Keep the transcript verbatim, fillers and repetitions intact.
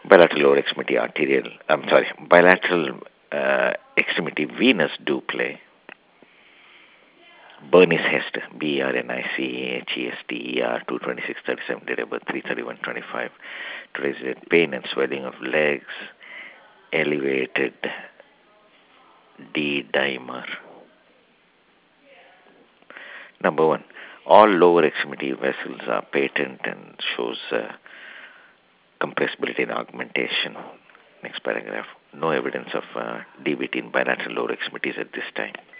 Bilateral lower extremity arterial, I'm sorry, bilateral uh, extremity venous do play. Bernice Hester, B E R N I C H E S T E R, two twenty-six thirty-seven, date of birth three thirty-one twenty-five. Today's date, pain and swelling of legs, elevated D dimer. Number one, all lower extremity vessels are patent and shows uh, compressibility and augmentation. Next paragraph. No evidence of uh, D V T in bilateral lower extremities at this time.